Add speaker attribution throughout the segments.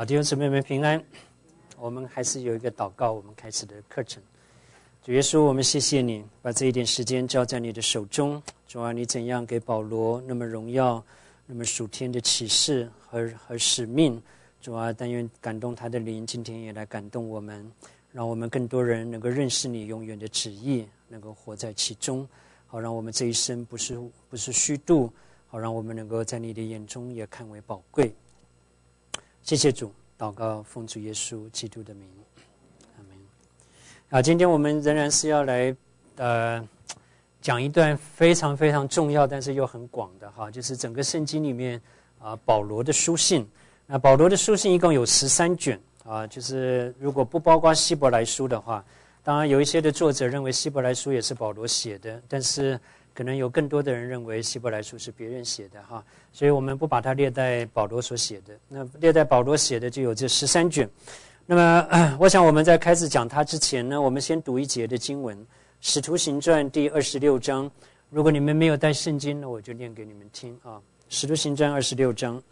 Speaker 1: 好，弟兄姊妹们平安。我们还是有一个祷告，我们开始的课程。主耶稣，我们谢谢你，把这一点时间交在你的手中。主啊，你怎样给保罗那么荣耀、那么属天的启示和使命？主啊，但愿感动他的灵，今天也来感动我们，让我们更多人能够认识你永远的旨意，能够活在其中。好，让我们这一生不是虚度，好，让我们能够在你的眼中也看为宝贵。谢谢主，祷告奉主耶稣基督的名，阿门。好，今天我们仍然是要来讲一段非常非常重要，但是又很广的哈，就是整个圣经里面保罗的书信。那保罗的书信一共有13卷啊，就是如果不包括希伯来书的话，当然有一些的作者认为希伯来书也是保罗写的，但是可能有更多的人认为希伯来书是别人写的哈，所以我们不把它列在保罗所写的。那列在保罗写的就有这13卷。那么我想我们在开始讲它之前呢，我们先读一节的经文，《使徒行传》第26章。如果你们没有带圣经，那我就念给你们听啊，《使徒行传》26章。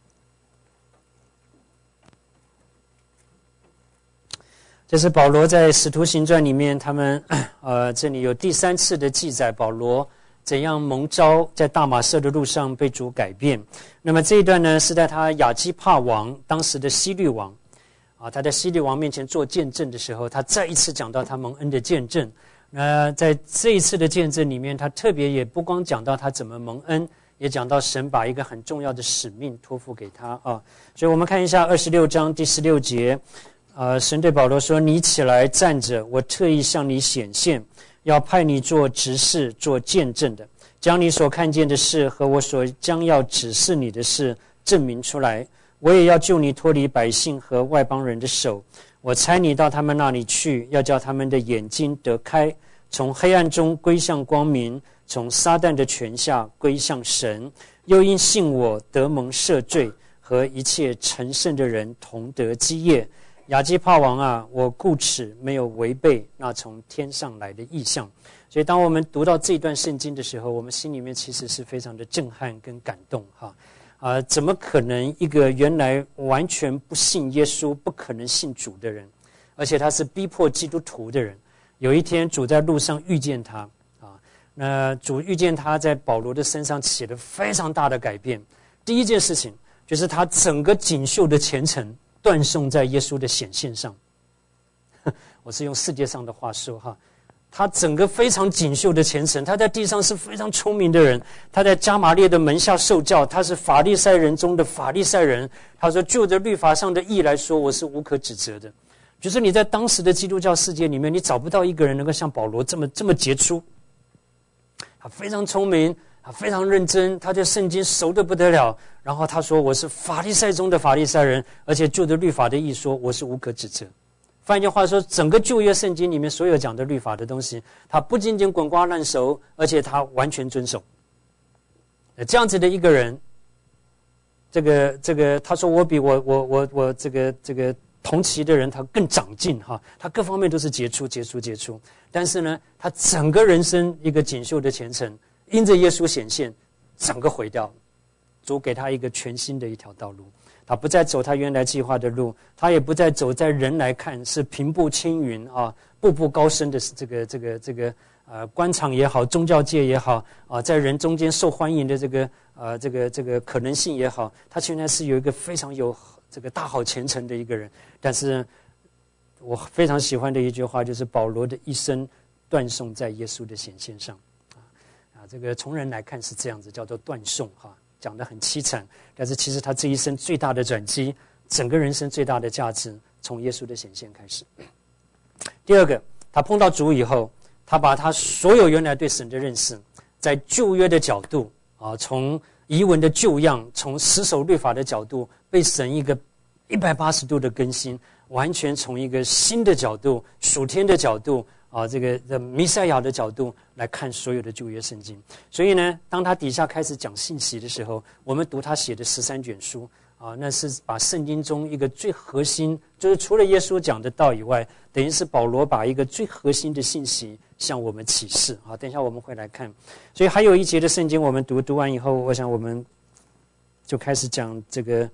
Speaker 1: 这是保罗在《使徒行传》里面，他们这里有第3次的记载，保罗怎样蒙召在大马色的路上被主改变。那么这一段呢，是在他亚基帕王当时的希律王他在希律王面前做见证的时候，他再一次讲到他蒙恩的见证。在这一次的见证里面，他特别也不光讲到他怎么蒙恩，也讲到神把一个很重要的使命托付给他啊。所以我们看一下26章第16节。神对保罗说：“你起来站着，我特意向你显现，要派你做执事、做见证的，将你所看见的事和我所将要指示你的事证明出来。我也要救你脱离百姓和外邦人的手。我差你到他们那里去，要叫他们的眼睛得开，从黑暗中归向光明，从撒旦的权下归向神。又因信我得蒙赦罪，和一切成圣的人同得基业。亚基帕王啊，我故此没有违背那从天上来的意象。”所以当我们读到这段圣经的时候，我们心里面其实是非常的震撼跟感动哈。怎么可能一个原来完全不信耶稣、不可能信主的人，而且他是逼迫基督徒的人，有一天主在路上遇见他那主遇见他，在保罗的身上起了非常大的改变。第一件事情就是他整个锦绣的前程断送在耶稣的显现上。我是用世界上的话说哈，他整个非常锦绣的前程，他在地上是非常聪明的人，他在加玛列的门下受教，他是法利赛人中的法利赛人。他说就着律法上的义来说，我是无可指责的。就是你在当时的基督教世界里面，你找不到一个人能够像保罗这么杰出。他非常聪明，他非常认真，他对圣经熟得不得了。然后他说我是法利赛中的法利赛人，而且就着律法的义说，我是无可指责。换一句话说，整个旧约圣经里面所有讲的律法的东西，他不仅仅滚瓜烂熟，而且他完全遵守。这样子的一个人，这个他说我比我这个同期的人他更长进哈，他各方面都是杰出。但是呢，他整个人生一个锦绣的前程，因着耶稣显现，整个毁掉。主给他一个全新的一条道路，他不再走他原来计划的路，他也不再走在人来看是平步青云步步高升的这个官场也好，宗教界也好在人中间受欢迎的这个可能性也好，他现在是有一个非常有这个大好前程的一个人。但是我非常喜欢的一句话就是保罗的一生断送在耶稣的显现上这个从人来看是这样子，叫做断送讲得很凄惨，但是其实他这一生最大的转机，整个人生最大的价值，从耶稣的显现开始。第二个，他碰到主以后，他把他所有原来对神的认识，在旧约的角度从遗文的旧样，从死守律法的角度，被神一个180度的更新，完全从一个新的角度、属天的角度这个弥赛亚的角度来看所有的旧约圣经。所以呢，当他底下开始讲信息的时候，我们读他写的13卷书那是把圣经中一个最核心，就是除了耶稣讲的道以外，等于是保罗把一个最核心的信息向我们启示等一下我们会来看。所以还有一节的圣经我们读完以后，我想我们就开始讲这个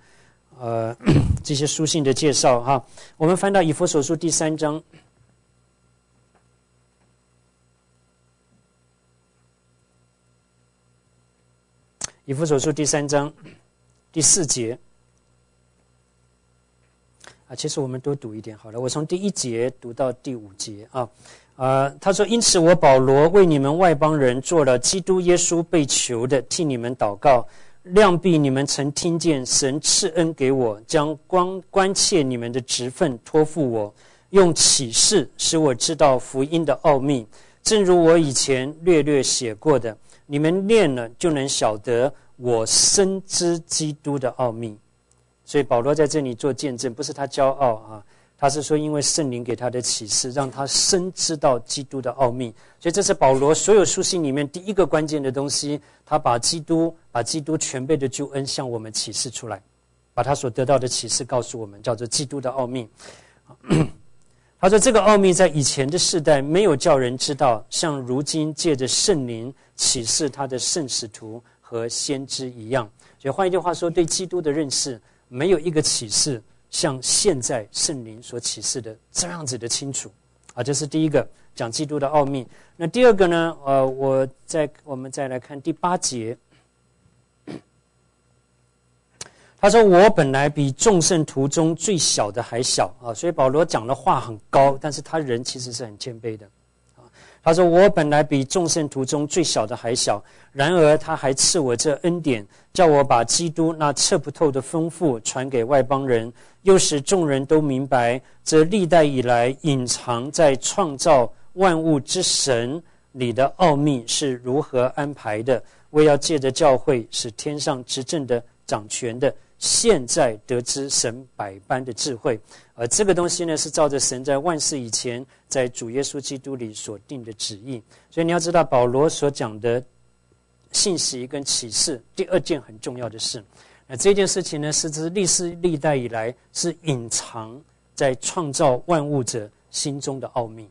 Speaker 1: 这些书信的介绍哈。我们翻到以弗所书第3章。以弗所书第3章第4节其实我们多读一点好了，我从第1节读到第5节他说，因此我保罗为你们外邦人做了基督耶稣被囚的，替你们祷告，量必你们曾听见神赐恩给我，将关切你们的职分托付我，用启示使我知道福音的奥秘，正如我以前略略写过的，你们念了就能晓得我深知基督的奥秘。所以保罗在这里做见证，不是他骄傲他是说因为圣灵给他的启示，让他深知道基督的奥秘。所以这是保罗所有书信里面第一个关键的东西，他把基督全备的救恩向我们启示出来，把他所得到的启示告诉我们，叫做基督的奥秘。他说这个奥秘在以前的世代没有叫人知道，像如今借着圣灵启示他的圣使徒和先知一样。所以换一句话说，对基督的认识没有一个启示像现在圣灵所启示的这样子的清楚这是第一个讲基督的奥秘。那第二个呢我们再来看第8节。他说我本来比众圣徒中最小的还小所以保罗讲的话很高，但是他人其实是很谦卑的他说我本来比众圣徒中最小的还小，然而他还赐我这恩典，叫我把基督那测不透的丰富传给外邦人，又使众人都明白这历代以来隐藏在创造万物之神里的奥秘是如何安排的，为要借着教会使天上执政的掌权的现在得知神百般的智慧。这个东西呢是照着神在万事以前在主耶稣基督里所定的旨意。所以你要知道保罗所讲的信息跟启示，第二件很重要的事，这件事情呢是自历世历代以来是隐藏在创造万物者心中的奥秘。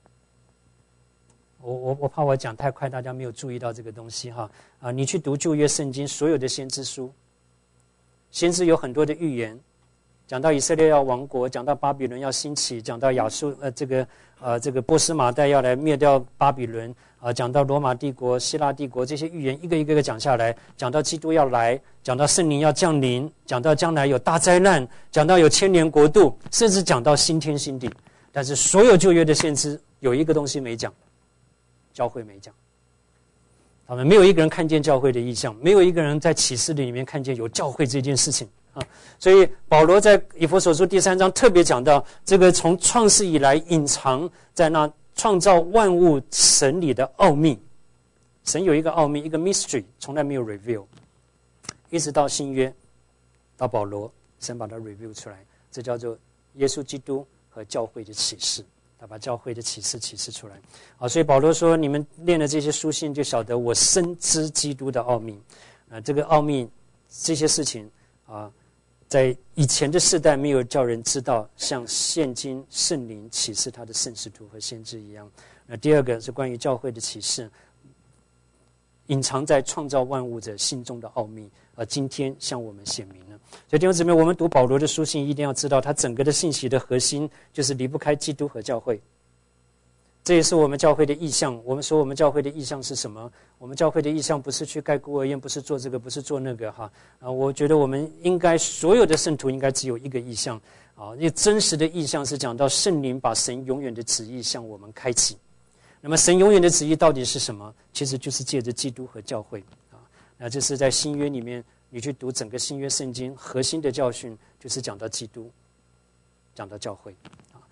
Speaker 1: 我怕我讲太快，大家没有注意到这个东西你去读旧约圣经所有的先知书，先知有很多的预言，讲到以色列要亡国，讲到巴比伦要兴起，讲到亚述这个波斯马代要来灭掉巴比伦讲到罗马帝国、希腊帝国，这些预言一个一个讲下来，讲到基督要来，讲到圣灵要降临，讲到将来有大灾难，讲到有千年国度，甚至讲到新天新地。但是所有旧约的先知有一个东西没讲，教会没讲。他们没有一个人看见教会的意象，没有一个人在启示里面看见有教会这件事情所以保罗在以弗所书第3章特别讲到这个从创世以来隐藏在那创造万物神里的奥秘。神有一个奥秘，一个 mystery 从来没有 reveal， 一直到新约到保罗，神把它 reveal 出来，这叫做耶稣基督和教会的启示。他把教会的启示出来所以保罗说，你们念了这些书信就晓得我深知基督的奥秘这个奥秘这些事情在以前的世代没有叫人知道，像现今圣灵启示他的圣使徒和先知一样。那第二个是关于教会的启示，隐藏在创造万物者心中的奥秘今天向我们显明了。所以弟兄姊妹，我们读保罗的书信一定要知道，他整个的信息的核心就是离不开基督和教会。这也是我们教会的意向。我们说我们教会的意向是什么？我们教会的意向不是去盖孤儿院，不是做这个，不是做那个我觉得我们应该所有的圣徒应该只有一个意向因为真实的意向是讲到圣灵把神永远的旨意向我们开启。那么神永远的旨意到底是什么？其实就是借着基督和教会那这是在新约里面，你去读整个新约圣经核心的教训就是讲到基督，讲到教会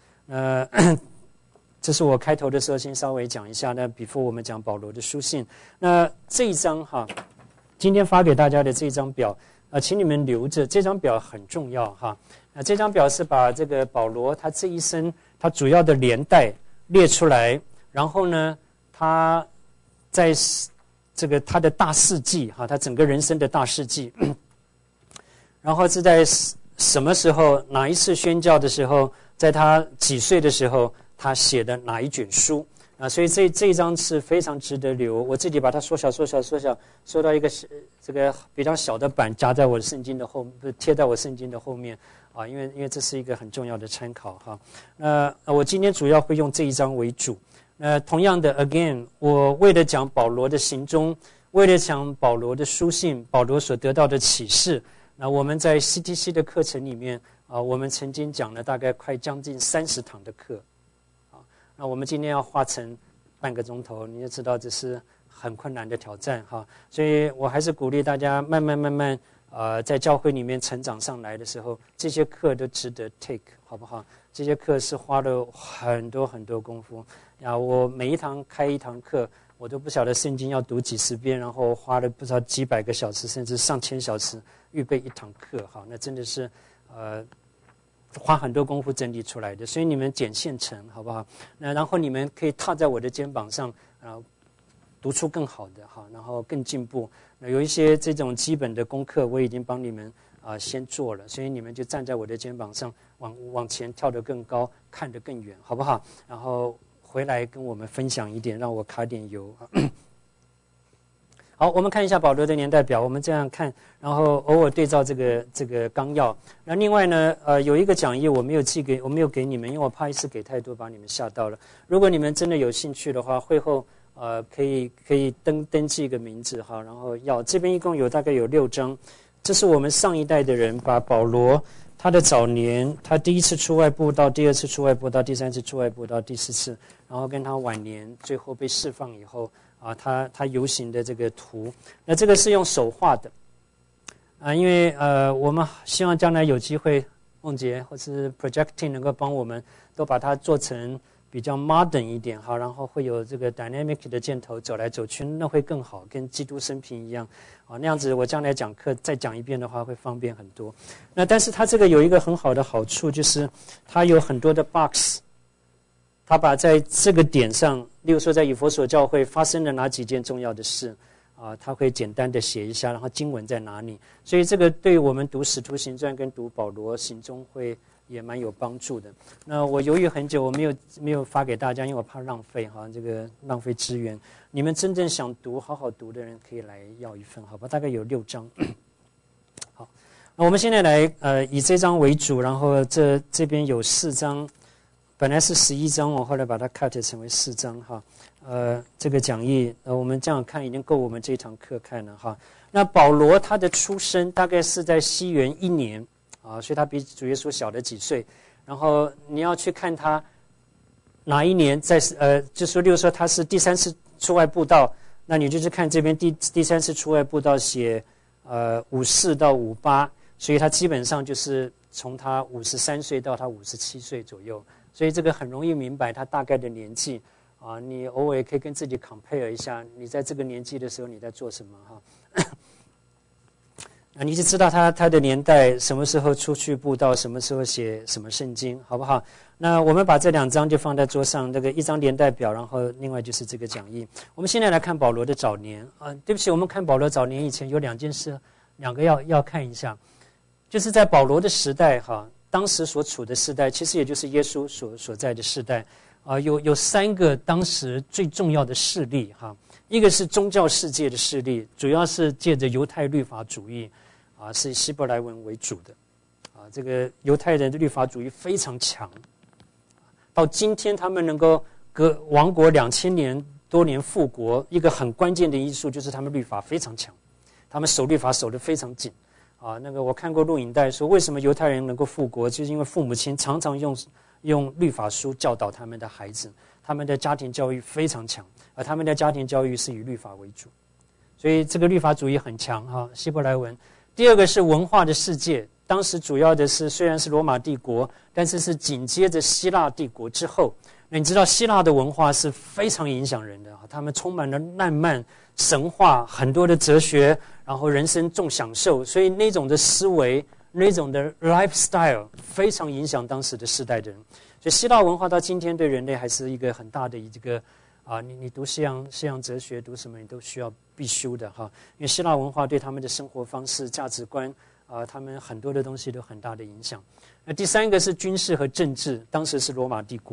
Speaker 1: 这是我开头的时候先稍微讲一下呢 before 我们讲保罗的书信。那这一章今天发给大家的这张表请你们留着，这张表很重要那这张表是把这个保罗他这一生他主要的连带列出来，然后呢他在这个他的大事迹他整个人生的大事迹然后是在什么时候哪一次宣教的时候，在他几岁的时候， 他写的哪一卷书啊，所以这一章是非常值得留。我自己把它缩小到一个这个比较小的版，夹在我的圣经的贴在我圣经的后面啊，因为这是一个很重要的参考哈。我今天主要会用这一章为主。同样的 ，again， 我为了讲保罗的行踪，为了讲保罗的书信，保罗所得到的启示，那我们在 CTC 的课程里面啊，我们曾经讲了大概快将近30堂的课。那我们今天要花成半个钟头，你就知道这是很困难的挑战哈。所以我还是鼓励大家慢慢在教会里面成长上来的时候，这些课都值得 take， 好不好？这些课是花了很多功夫啊！我每一堂开一堂课，我都不晓得圣经要读几十遍，然后花了不知道几百个小时，甚至上千小时预备一堂课，好，那真的是花很多功夫整理出来的，所以你们捡现成好不好？那然后你们可以踏在我的肩膀上，读出更好的哈，然后更进步。那有一些这种基本的功课我已经帮你们先做了，所以你们就站在我的肩膀上，往前跳得更高，看得更远，好不好？然后回来跟我们分享一点，让我卡点油。好，我们看一下保罗的年代表，我们这样看，然后偶尔对照这个纲要。那另外呢，有一个讲义我没有给你们，因为我怕一次给太多把你们吓到了。如果你们真的有兴趣的话，会后可以登记一个名字哈，然后这边一共大概有6章，这是我们上一代的人把保罗他的早年，他第一次出外布道，第二次出外布道，第三次出外布道，第4次，然后跟他晚年最后被释放以后。他游行的这个图，那这个是用手画的，因为我们希望将来有机会，梦洁或是 projecting 能够帮我们都把它做成比较 modern 一点哈，然后会有这个 dynamic 的箭头走来走去，那会更好，跟基督生平一样那样子我将来讲课再讲一遍的话会方便很多。那但是它这个有一个很好的好处，就是它有很多的 box。他把在这个点上，例如说在以弗所教会发生了哪几件重要的事他会简单的写一下，然后经文在哪里，所以这个对我们读使徒行传跟读保罗行踪会也蛮有帮助的。那我犹豫很久，我没有发给大家，因为我怕浪费这个浪费资源。你们真正想读好好读的人可以来要一份，好吧？大概有6章。好，那我们现在来以这章为主，然后这边有4章。本来是11章，我后来把它 cut 成为4章哈。这个讲义我们这样看已经够我们这一堂课看了哈。那保罗他的出生大概是在西元1年所以他比主耶稣小了几岁。然后你要去看他哪一年就说例如说他是第3次出外布道，那你就去看这边第3次出外布道写54到58，所以他基本上就是从他53岁到他57岁左右。所以这个很容易明白他大概的年纪你偶尔也可以跟自己 compare 一下，你在这个年纪的时候你在做什么你就知道他的年代，什么时候出去布道，什么时候写什么圣经，好不好？那我们把这2章就放在桌上，这个一张年代表，然后另外就是这个讲义。我们现在来看保罗的早年对不起，我们看保罗早年以前有2件事，2个要看一下，就是在保罗的时代当时所处的世代，其实也就是耶稣所在的世代有3个当时最重要的势力一个是宗教世界的势力，主要是借着犹太律法主义是以希伯来文为主的这个犹太人的律法主义非常强，到今天他们能够亡国2000多年复国，一个很关键的因素就是他们律法非常强，他们守律法守得非常紧那个我看过录影带说，为什么犹太人能够复国，就是因为父母亲常常用律法书教导他们的孩子，他们的家庭教育非常强，而他们的家庭教育是以律法为主，所以这个律法主义很强希伯来文。第二个是文化的世界，当时主要的是虽然是罗马帝国，但是紧接着希腊帝国之后。那你知道希腊的文化是非常影响人的他们充满了浪漫神话，很多的哲学，然后人生重享受，所以那种的思维，那种的 lifestyle 非常影响当时的世代的人。所以希腊文化到今天对人类还是一个很大的一个你读西洋哲学，读什么你都需要必修的因为希腊文化对他们的生活方式、价值观他们很多的东西都很大的影响。那第3个是军事和政治，当时是罗马帝国，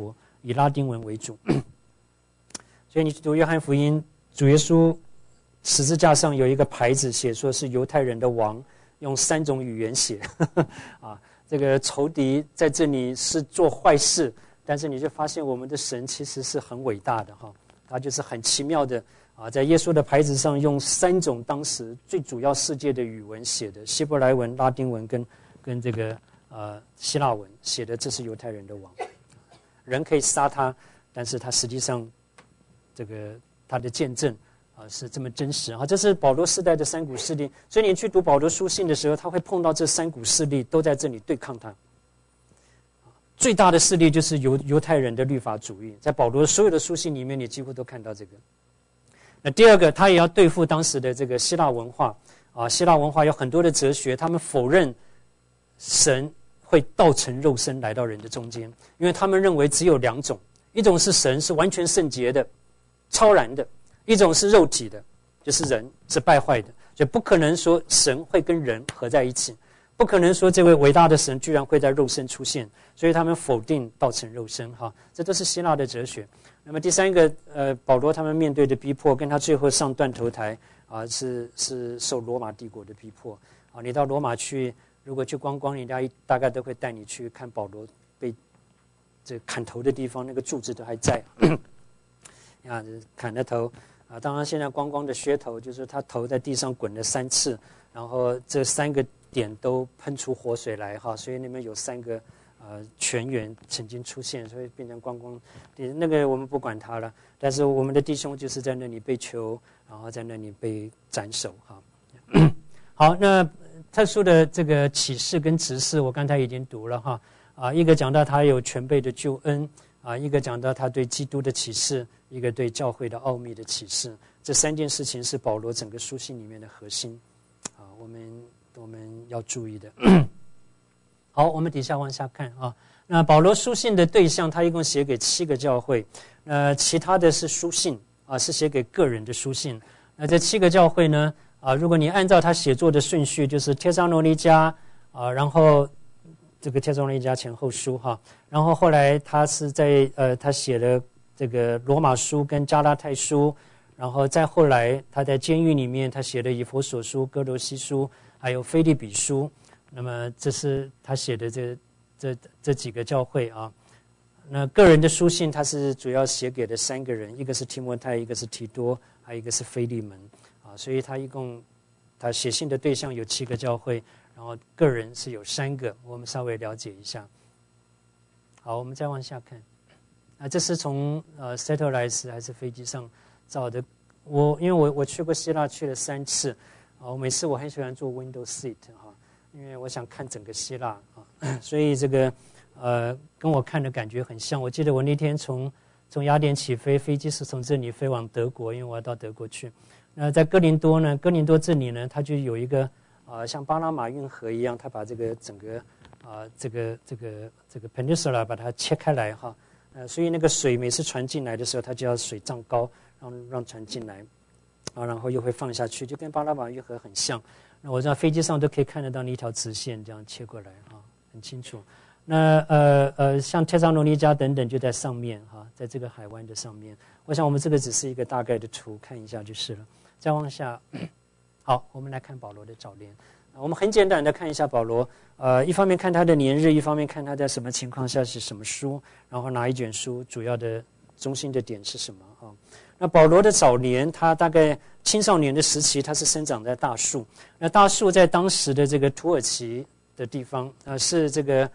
Speaker 1: 以拉丁文为主。所以你去读约翰福音，主耶稣十字架上有一个牌子，写说是犹太人的王，用3种语言写啊，这个仇敌在这里是做坏事，但是你就发现我们的神其实是很伟大的哈，他就是很奇妙的啊，在耶稣的牌子上用3种当时最主要世界的语文写的，希伯来文、拉丁文跟这个希腊文写的，这是犹太人的王，人可以杀他，但是他实际上这个他的见证是这么真实啊！这是保罗时代的3股势力，所以你去读保罗书信的时候，他会碰到这3股势力都在这里对抗他。最大的势力就是犹太人的律法主义，在保罗所有的书信里面，你几乎都看到这个。那第二个，他也要对付当时的这个希腊文化啊，希腊文化有很多的哲学，他们否认神会道成肉身来到人的中间，因为他们认为只有2种，一种是神是完全圣洁的、超然的，一种是肉体的，就是人是败坏的，所以不可能说神会跟人合在一起，不可能说这位伟大的神居然会在肉身出现，所以他们否定道成肉身哈，这都是希腊的哲学。那么第3个，保罗他们面对的逼迫，跟他最后上断头台啊，是受罗马帝国的逼迫啊。你到罗马去，如果去观光，人家大概都会带你去看保罗被这砍头的地方，那个柱子都还在啊，砍了头啊。当然现在观光的噱头就是他头在地上滚了3次，然后这3个点都喷出活水来哈，所以那边有3个泉源曾经出现，所以变成观光。那个我们不管它了，但是我们的弟兄就是在那里被囚，然后在那里被斩首哈。好，那特殊的这个启示跟执事，我刚才已经读了哈啊，一个讲到他有全备的救恩啊，一个讲到他对基督的启示，一个对教会的奥秘的启示。这3件事情是保罗整个书信里面的核心啊，我们要注意的。好，我们底下往下看啊。那保罗书信的对象，他一共写给7个教会，其他的是书信啊，是写给个人的书信。那这7个教会呢啊，如果你按照他写作的顺序，就是帖撒罗尼迦啊，然后这个帖撒罗尼迦前后书哈，然后后来他是在他写了这个罗马书跟加拉太书，然后再后来他在监狱里面他写的以弗所书、哥罗西书，还有腓立比书。那么这是他写的这几个教会啊。那个人的书信他是主要写给的3个人，一个是提摩太，一个是提多，还有一个是腓利门啊。所以他一共他写信的对象有7个教会，然后个人是有3个，我们稍微了解一下。好，我们再往下看啊，这是从Satellite还是飞机上照的。因为我去过希腊，去了3次啊。我每次我很喜欢坐 window seat 哈。因为我想看整个希腊啊，所以这个跟我看的感觉很像。我记得我那天从雅典起飞，飞机是从这里飞往德国，因为我要到德国去。那在哥林多呢，哥林多这里呢，它就有一个像巴拿马运河一样，它把这个整个这个 peninsula 把它切开来哈，所以那个水每次船进来的时候，它就要水涨高，让船进来啊，然后又会放下去，就跟巴拿马运河很像。那我在飞机上都可以看得到那一条直线这样切过来啊，很清楚。那像帖撒罗尼迦等等就在上面哈，在这个海湾的上面。我想我们这个只是一个大概的图，看一下就是了。再往下，好，我们来看保罗的早年。我们很简单的看一下保罗，一方面看他的年日，一方面看他在什么情况下是什么书，然后哪一卷书主要的中心的点是什么啊？那保罗的早年，他大概青少年的时期，他是生长在大树。那大树在当时的这个土耳其的地方，是这个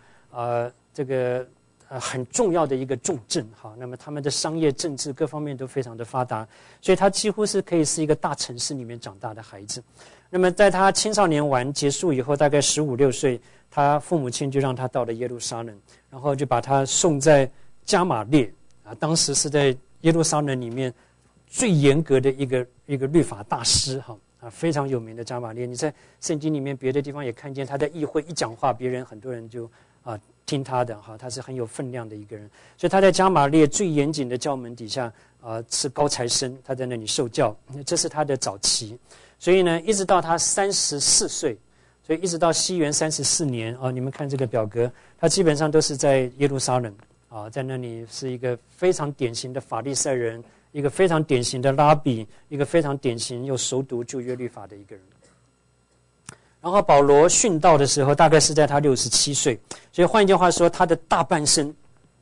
Speaker 1: 很重要的一个重镇哈。那么他们的商业、政治各方面都非常的发达，所以他几乎是可以是一个大城市里面长大的孩子。那么在他青少年完结束以后，大概15、16岁，他父母亲就让他到了耶路撒冷，然后就把他送在加马列啊，当时是在耶路撒冷里面最严格的一个律法大师哈啊，非常有名的加马列。你在圣经里面别的地方也看见他在议会一讲话，很多人就听他的哈，他是很有分量的一个人。所以他在加马列最严谨的教门底下是高材生，他在那里受教，这是他的早期。所以呢，一直到他34岁，所以一直到西元34年你们看这个表格，他基本上都是在耶路撒冷在那里是一个非常典型的法利赛人，一个非常典型的拉比，一个非常典型又熟读旧约律法的一个人。然后保罗殉道的时候，大概是在他67岁，所以换一句话说，他的大半生，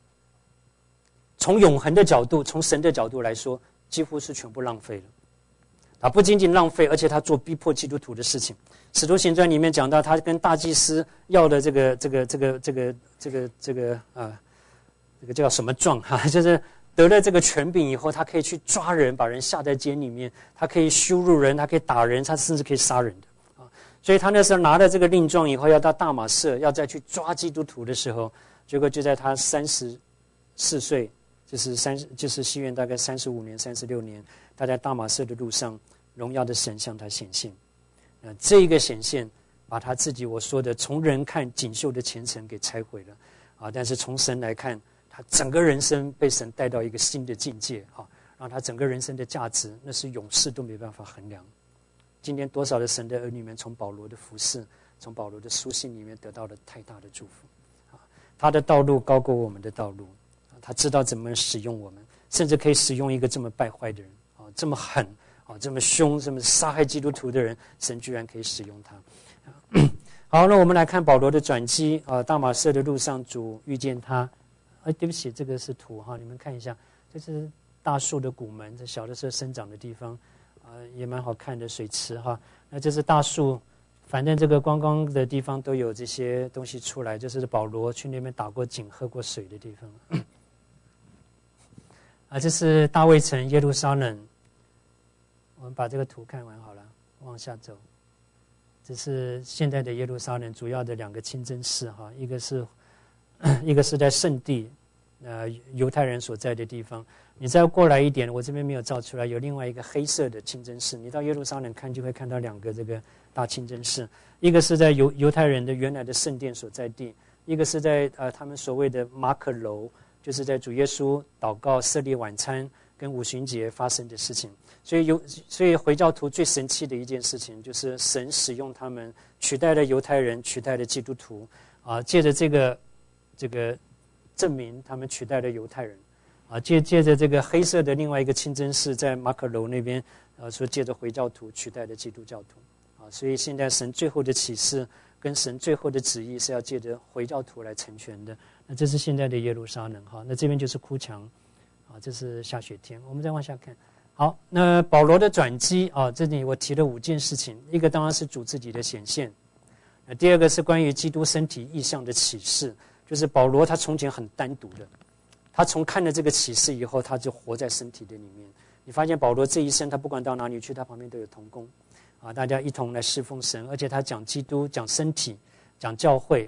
Speaker 1: 从永恒的角度，从神的角度来说，几乎是全部浪费了。他不仅仅浪费，而且他做逼迫基督徒的事情。使徒行传里面讲到，他跟大祭司要的这个叫什么状哈，就是得了这个权柄以后，他可以去抓人，把人下在监里面，他可以羞辱人，他可以打人，他甚至可以杀人的。所以他那时候拿了这个令状以后，要到大马色，要再去抓基督徒的时候，结果就在他34岁，就是西元大概35年、36年，他在大马色的路上，荣耀的神向他显现。这一个显现，把他自己我说的从人看锦绣的前程给拆毁了，但是从神来看，他整个人生被神带到一个新的境界，让他整个人生的价值，那是永世都没办法衡量。今天多少的神的儿女们从保罗的服事，从保罗的书信里面得到了太大的祝福。他的道路高过我们的道路，他知道怎么使用我们，甚至可以使用一个这么败坏的人，这么狠，这么凶，这么杀害基督徒的人，神居然可以使用他。好，那我们来看保罗的转机。大马色的路上，主遇见他。对不起，这个是图哈，你们看一下，这是大树的骨门，这小的时候生长的地方。也蛮好看的水池哈，那这是大树，反正这个观光的地方都有这些东西出来，就是保罗去那边打过井、喝过水的地方。这是大卫城耶路撒冷，我们把这个图看完好了，往下走。这是现在的耶路撒冷主要的2个清真寺哈，一个是在圣地，犹太人所在的地方。你再过来一点，我这边没有照出来，有另外一个黑色的清真寺。你到耶路撒冷看，就会看到2个这个大清真寺，一个是在犹太人的原来的圣殿所在地，一个是在他们所谓的马可楼，就是在主耶稣祷告、设立晚餐跟五旬节发生的事情。所以回教徒最神奇的一件事情，就是神使用他们取代了犹太人，取代了基督徒，借着这个证明他们取代了犹太人。借着这个黑色的另外一个清真寺在马可楼那边，说借着回教徒取代了基督教徒，所以现在神最后的启示跟神最后的旨意是要借着回教徒来成全的。那这是现在的耶路撒冷哈，那这边就是哭墙，这是下雪天。我们再往下看。好，那保罗的转机这里我提了5件事情，一个当然是主自己的显现，第二个是关于基督身体意象的启示，就是保罗他从前很单独的。他从看了这个启示以后，他就活在身体的里面。你发现保罗这一生，他不管到哪里去，他旁边都有同工，大家一同来侍奉神，而且他讲基督、讲身体、讲教会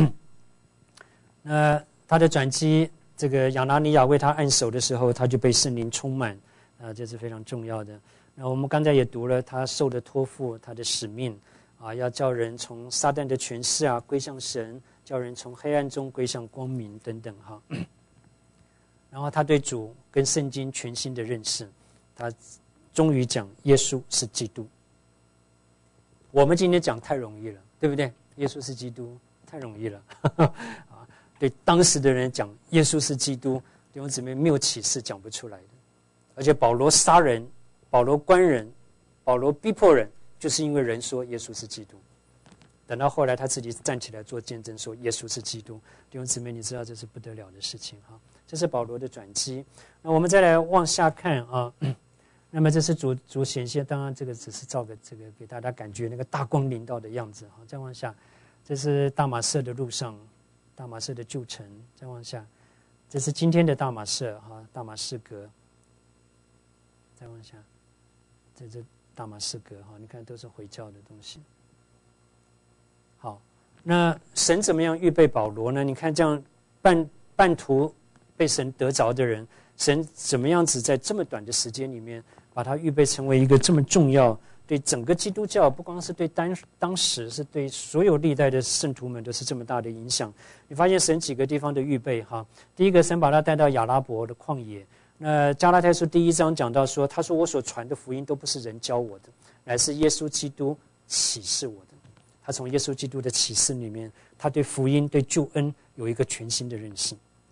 Speaker 1: 那他的转机，这个亚拿尼亚为他按手的时候，他就被圣灵充满，这是非常重要的。那我们刚才也读了他受的托付，他的使命要叫人从撒旦的权势归向神，叫人从黑暗中归向光明等等哈。然后他对主跟圣经全新的认识，他终于讲耶稣是基督。我们今天讲太容易了，对不对？耶稣是基督太容易了对当时的人讲耶稣是基督，弟兄姊妹没有启示讲不出来的。而且保罗杀人，保罗关人，保罗逼迫人，就是因为人说耶稣是基督。等到后来他自己站起来做见证说耶稣是基督，弟兄姊妹你知道这是不得了的事情哈。这是保罗的转机。那我们再来往下看那么这是主显现，当然这个只是照个这个给大家感觉那个大光临到的样子再往下，这是大马色的路上，大马色的旧城。再往下，这是今天的大马色大马士革。再往下，这是大马士革你看都是回教的东西。好，那神怎么样预备保罗呢？你看这样半途被神得着的人，神怎么样子在这么短的时间里面把他预备成为一个这么重要，对整个基督教不光是对当时，是对所有历代的圣徒们都是这么大的影响。你发现神几个地方的预备第一个，神把他带到亚拉伯的旷野。那加拉太书第1章讲到说，他说我所传的福音都不是人教我的，乃是耶稣基督启示我的。他从耶稣基督的启示里面，他对福音对救恩有一个全新的认识。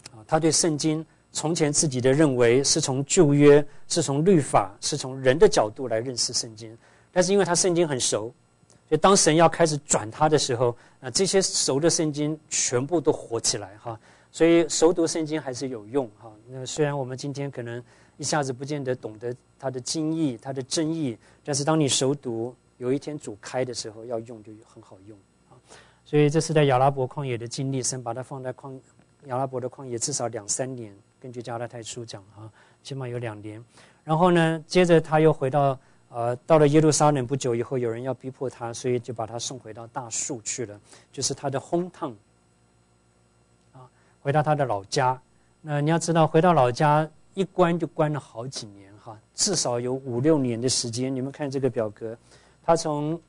Speaker 1: 他对圣经从前自己的认为是从旧约，是从律法，是从人的角度来认识圣经，但是因为他圣经很熟，所以当神要开始转他的时候，这些熟的圣经全部都活起来哈。所以熟读圣经还是有用哈。那虽然我们今天可能一下子不见得懂得它的经义、它的真义，但是当你熟读，有一天主开的时候要用就很好用啊。所以这是在亚拉伯旷野的经历，神把它放在亚拉伯的旷野至少2-3年，根据加拉太书讲啊，起码有2年。然后呢，接着他又回到到了耶路撒冷不久以后，有人要逼迫他，所以就把他送回到大树去了，就是他的hometown啊，回到他的老家。那你要知道，回到老家一关就关了好几年哈，至少有5-6年的时间。你们看这个表格，他从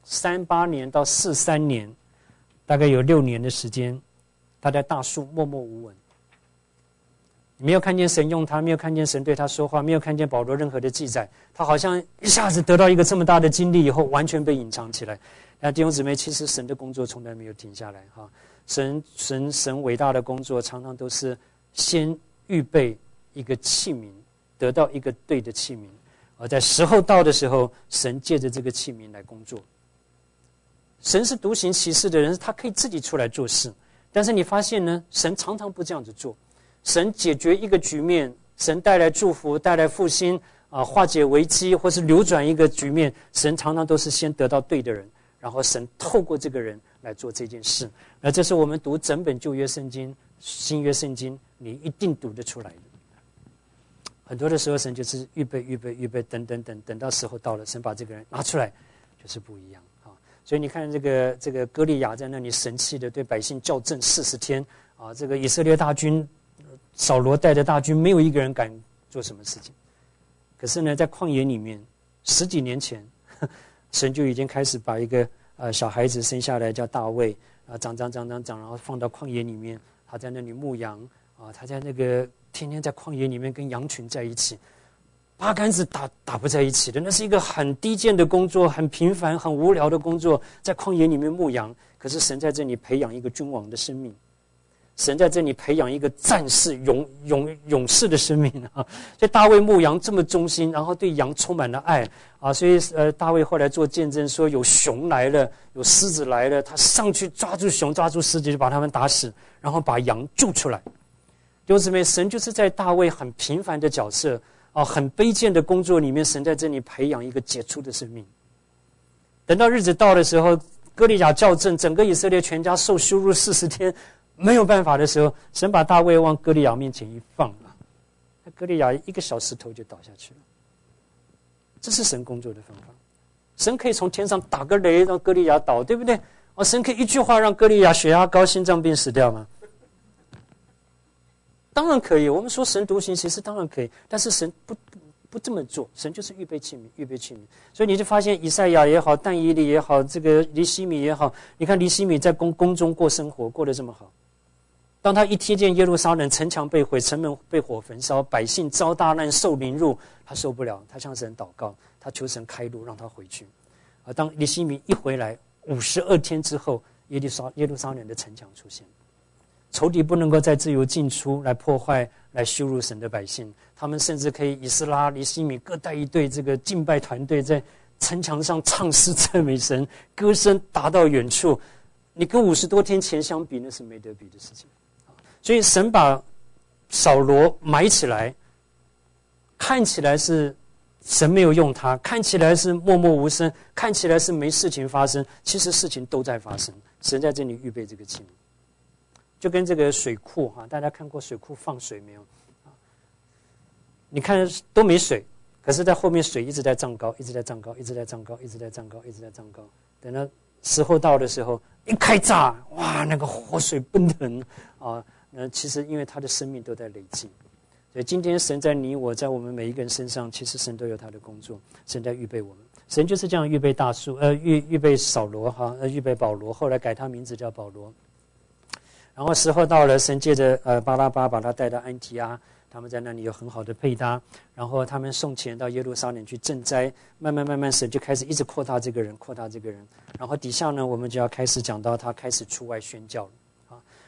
Speaker 1: 38年到43年，大概有6年的时间，他在大树默默无闻。你没有看见神用他，没有看见神对他说话，没有看见保罗任何的记载，他好像一下子得到一个这么大的经历以后，完全被隐藏起来。那弟兄姊妹，其实神的工作从来没有停下来哈。神伟大的工作常常都是先预备一个器皿，得到一个对的器皿，而在时候到的时候，神借着这个器皿来工作。神是独行其事的人，他可以自己出来做事，但是你发现呢，神常常不这样子做。神解决一个局面，神带来祝福，带来复兴化解危机，或是扭转一个局面，神常常都是先得到对的人，然后神透过这个人来做这件事。那这是我们读整本旧约圣经、新约圣经，你一定读得出来的。很多的时候，神就是预备，等到时候到了，神把这个人拿出来，就是不一样啊。所以你看这个歌利亚在那里神气的对百姓校正40天啊，这个以色列大军。扫罗带着大军，没有一个人敢做什么事情。可是呢，在旷野里面，10几年前，神就已经开始把一个小孩子生下来，叫大卫长，然后放到旷野里面，他在那里牧羊他在那个天天在旷野里面跟羊群在一起，8竿子打不在一起的，那是一个很低贱的工作，很平凡、很无聊的工作，在旷野里面牧羊。可是神在这里培养一个君王的生命。神在这里培养一个战士、勇士的生命啊！所以大卫牧羊这么忠心，然后对羊充满了爱啊！所以大卫后来做见证说，有熊来了，有狮子来了，他上去抓住熊、抓住狮子，就把他们打死，然后把羊救出来。弟兄姊妹，神就是在大卫很平凡的角色很卑贱的工作里面，神在这里培养一个杰出的生命。等到日子到的时候，歌利亚校正，整个以色列全家受羞辱40天。没有办法的时候，神把大卫往歌利亚面前一放那歌利亚一个小石头就倒下去了。这是神工作的方法。神可以从天上打个雷让歌利亚倒，对不对？神可以一句话让歌利亚血压高、心脏病死掉吗？当然可以。我们说神独行其实当然可以，但是神不这么做，神就是预备器皿。所以你就发现以赛亚也好，但以理也好，这个尼希米也好，你看尼希米在宫中过生活，过得这么好。当他一听见耶路撒冷城墙被毁，城门被火焚烧，百姓遭大难受凌辱，他受不了，他向神祷告，他求神开路让他回去。当尼希米一回来，52天之后，耶路撒冷的城墙出现，仇敌不能够再自由进出来破坏、来羞辱神的百姓。他们甚至可以以斯拉、尼希米各带一队这个敬拜团队，在城墙上唱诗赞美神，歌声达到远处。你跟50多天前相比，那是没得比的事情。所以神把扫罗埋起来，看起来是神没有用他，看起来是默默无声，看起来是没事情发生，其实事情都在发生。神在这里预备这个器皿，就跟这个水库大家看过水库放水没有？你看都没水，可是在后面水一直在涨高，一直在涨高，一直在涨高，一直在涨高，一直在涨高。等到时候到的时候，一开闸，哇，那个活水奔腾其实因为他的生命都在累积，所以今天神在你我在我们每一个人身上，其实神都有他的工作，神在预备我们。神就是这样预备预备扫罗预备保罗，后来改他名字叫保罗。然后时候到了，神借着巴拉巴把他带到安提阿，他们在那里有很好的配搭，然后他们送钱到耶路撒冷去赈灾，慢慢神就开始一直扩大这个人，然后底下呢，我们就要开始讲到他开始出外宣教了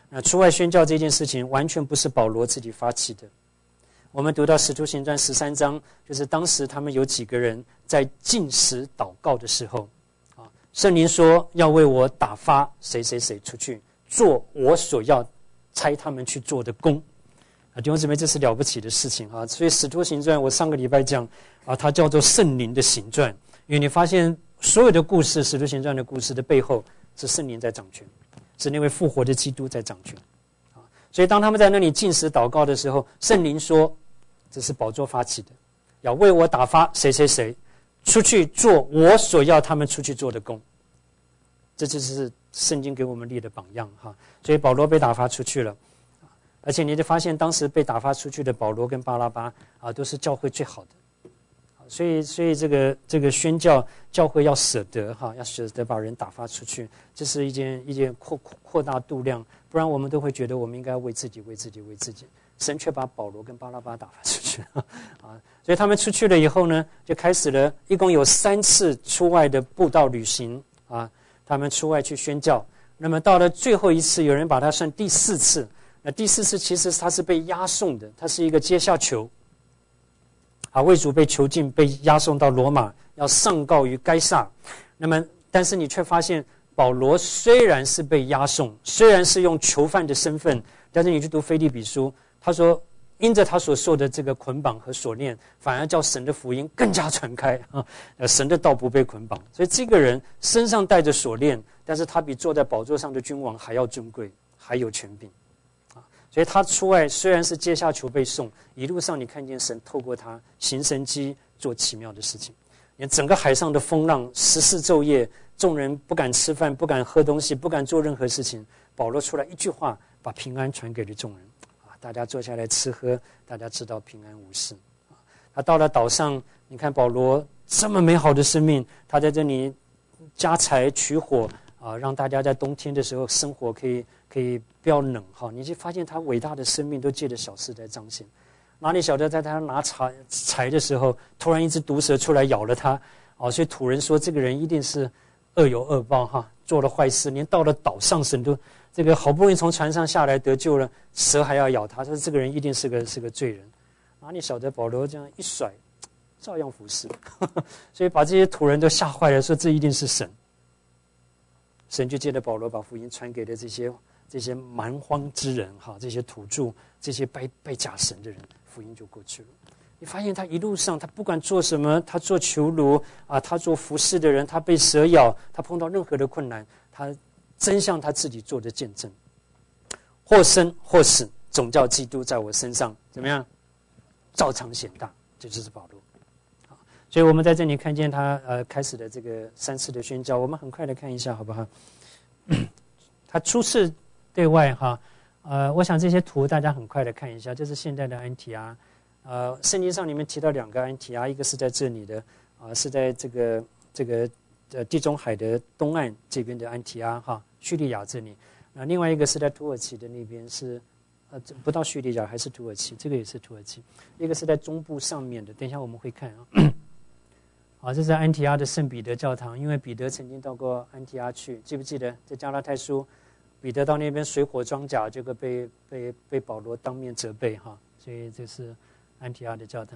Speaker 1: 那出外宣教这件事情完全不是保罗自己发起的。我们读到使徒行传13章，就是当时他们有几个人在禁食祷告的时候，圣灵说要为我打发谁谁谁出去做我所要差他们去做的工。弟兄姊妹，这是了不起的事情啊！所以使徒行传我上个礼拜讲它叫做圣灵的行传，因为你发现所有的故事，使徒行传的故事的背后是圣灵在掌权，是那位复活的基督在掌权。所以当他们在那里禁食祷告的时候，圣灵说，这是宝座发起的，要为我打发谁谁谁出去做我所要他们出去做的工。这就是圣经给我们立的榜样哈。所以保罗被打发出去了，而且你就发现当时被打发出去的保罗跟巴拉巴都是教会最好的。所以这个宣教教会要舍得要舍得把人打发出去，这是一件扩大度量，不然我们都会觉得我们应该为自己。神却把保罗跟巴拉巴打发出去所以他们出去了以后呢，就开始了，一共有3次出外的布道旅行他们出外去宣教。那么到了最后一次，有人把它算第4次。那第4次其实它是被押送的，它是一个阶下囚。为主被囚禁，被押送到罗马，要上告于该撒。那么，但是你却发现，保罗虽然是被押送，虽然是用囚犯的身份，但是你去读腓立比书，他说，因着他所受的这个捆绑和锁链，反而叫神的福音更加传开神的道不被捆绑。所以这个人身上带着锁链，但是他比坐在宝座上的君王还要尊贵，还有权柄。所以他出外虽然是阶下囚被送，一路上你看见神透过他行神迹，做奇妙的事情。整个海上的风浪14昼夜，众人不敢吃饭，不敢喝东西，不敢做任何事情。保罗出来一句话，把平安传给了众人大家坐下来吃喝，大家知道平安无事他到了岛上，你看保罗这么美好的生命，他在这里加柴取火让大家在冬天的时候生活可以不要冷你就发现他伟大的生命都借着小事在彰显。哪里晓得在他拿柴的时候，突然一只毒蛇出来咬了他所以土人说这个人一定是恶有恶报做了坏事，连到了岛上神都这个好不容易从船上下来得救了，蛇还要咬他，说这个人一定是个罪人。哪里晓得保罗这样一甩，照样服侍所以把这些土人都吓坏了，说这一定是神。神就借着保罗把福音传给了这些蛮荒之人这些土著，这些拜假神的人，福音就过去了。你发现他一路上，他不管做什么，他做囚奴他做服侍的人，他被蛇咬，他碰到任何的困难，他真像他自己做的见证，或生或死，总叫基督在我身上怎么样，照常显大。这就是保罗。所以我们在这里看见他开始的这个3次的宣教，我们很快的看一下好不好？他初次对外我想这些图大家很快的看一下，这是现代的安提阿。圣经上里面提到2个安提阿，一个是在这里的是在这个地中海的东岸这边的安提阿叙利亚这里。另外一个是在土耳其的那边，是不到叙利亚还是土耳其，这个也是土耳其。一个是在中部上面的，等一下我们会看这是安提阿的圣彼得教堂，因为彼得曾经到过安提阿去，记不记得在加拉太书，彼得到那边水火装甲，这个被保罗当面责备所以这是安提阿的教堂。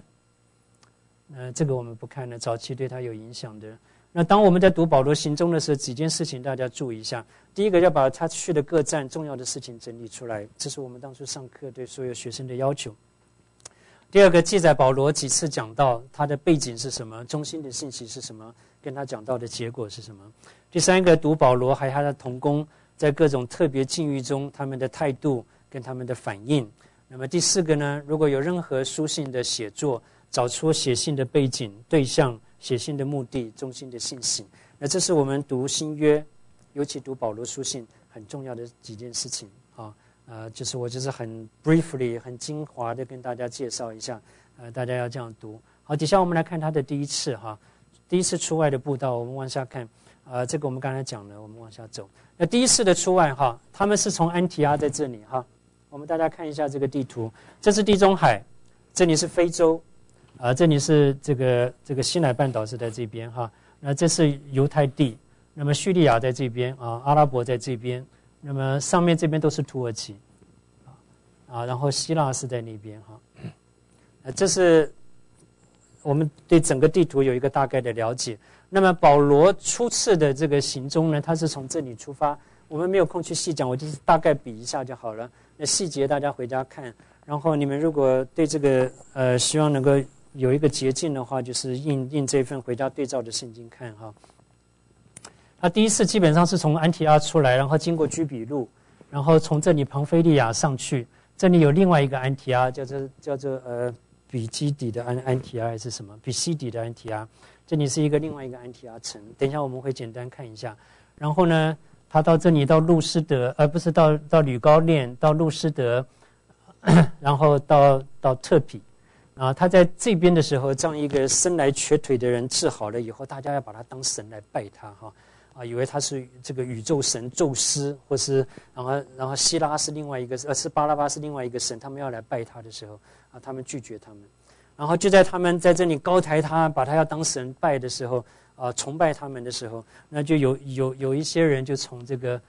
Speaker 1: 这个我们不看了，早期对他有影响的。那当我们在读保罗行踪的时候，几件事情大家注意一下。第一个，要把他去的各站重要的事情整理出来，这是我们当初上课对所有学生的要求。第二个，记载保罗几次讲到他的背景是什么，中心的信息是什么，跟他讲到的结果是什么。第三个，读保罗还有他的同工在各种特别境遇中他们的态度跟他们的反应。那么第4个呢，如果有任何书信的写作，找出写信的背景、对象、写信的目的、中心的信息。那这是我们读新约，尤其读保罗书信很重要的几件事情就是我就是很 briefly 很精华的跟大家介绍一下，大家要这样读。好，底下我们来看他的第一次第一次出外的布道，我们往下看这个我们刚才讲了，我们往下走。那第一次的出外他们是从安提阿在这里我们大家看一下这个地图，这是地中海，这里是非洲这里是这个西乃半岛是在这边那这是犹太地，那么叙利亚在这边阿拉伯在这边， 那么上面这边都是土耳其，然后希腊是在那边哈。这是我们对整个地图有一个大概的了解。那么保罗初次的这个行踪呢，他是从这里出发，我们没有空去细讲，我就是大概比一下就好了。那细节大家回家看，然后你们如果对这个希望能够有一个捷径的话，就是印这份回家对照的圣经看哈。他第一次基本上是从安提阿出来，然后经过居比路，然后从这里庞菲利亚上去，这里有另外一个安提阿，叫做比基底的安提阿还是什么？比西底的安提阿，这里是另外一个安提阿城。等一下我们会简单看一下。然后呢，他到这里到路斯德，不是到吕高链，到路斯德，然后到特比。他在这边的时候，这样一个生来瘸腿的人治好了以后，大家要把他当神来拜他哈。以为他是这个宇宙神宙斯，或是然后希拉是另外一个，是巴拉巴是另外一个神，他们要来拜他的时候，他们拒绝他们，然后就在他们在这里高抬他，把他要当神拜的时候，崇拜他们的时候，那就有一些人就从这个